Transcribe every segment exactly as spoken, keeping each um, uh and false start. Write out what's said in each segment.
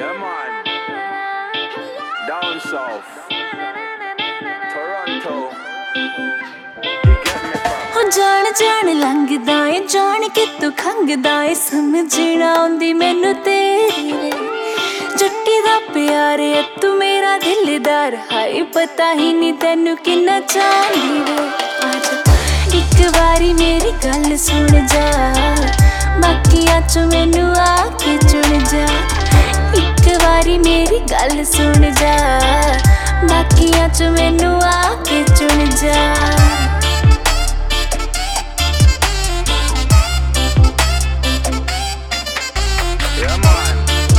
Yeah, man. Down south. Toronto. You get me, fam? हो जान जान लंघदा ए जान के तू खंघदा ए समझना आउंदी मैनू तेरी वे जुट्टी दा प्यार ए तू मेरा दिलदार हाय पता ही नहीं तैनू किन्ना चाहंदी वे आजा एक बारी मेरी गल सुन जा बाकियां चों मैनू आके चुन जा एक बारी मेरी गल सुन जा बाकियां चों मैनू आके चुन जा Yeah, man.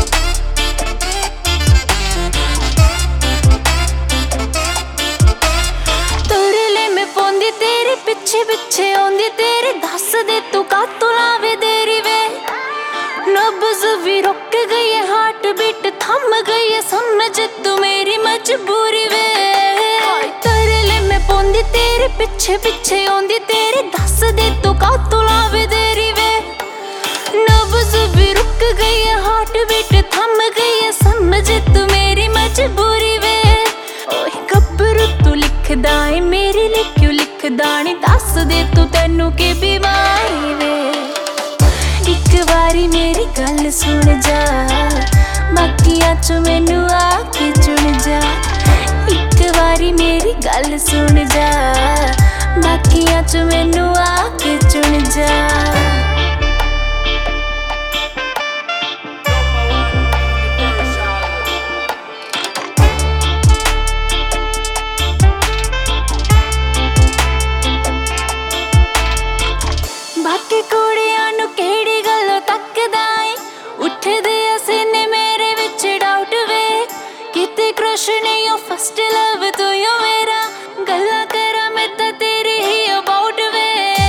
तेरे ले मैं पौंदी तेरे पिछे पिछे आउंदी तेरे दस दे तू कातों लावे देरी वे नब्ज़ भी रुक गई है हार्ट बीट थम गई है सुन जे तू मेरी मजबूरी वे तेरे ले मैं पौंदी तेरे पिछे पिछे आउंदी तेरे दस दे तू कातों लावे देरी वे नब्ज़ भी रुक गई है हार्ट बीट थम गई है समझ तू मेरी मजबूरी वे ओए गब्बरू तू लिखदा है मेरे लिए क्यों लिखदा नी दस दे तू तैनू की बीमारी वे एक बारी मेरी गल सुन जा बाकियां चों मैनू आके चुन जा एक बारी मेरी गल सुन जा बाकियां चों मैनू आके चुन जा बाकी कुड़ियां नू केड़ी गल्लों तकदा ऐ उठदे सीने मेरे विच डाउट वे किते क्रश नहीं ओ फर्स्ट लव तू यो मेरा गल्लां करा मैं तां तेरी ही अबाउट वे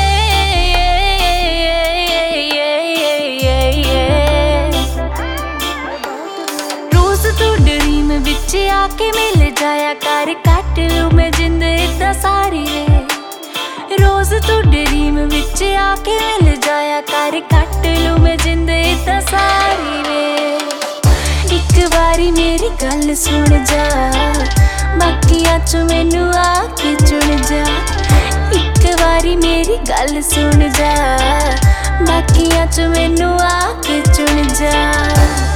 रोज तू ड्रीम विच आके मिल जाया कर कट लूं मैं जिंद इदां सारी वे रोज तू ड्रीम विच आके मिल जाया कर कट लूं मैं जिंद इदां सारी वे एक बारी मेरी गल सुन जा बाकियां चों मैनू आके चुन जा एक बारी मेरी गल सुन जा बाकियां चों मैनू आके चुन जा।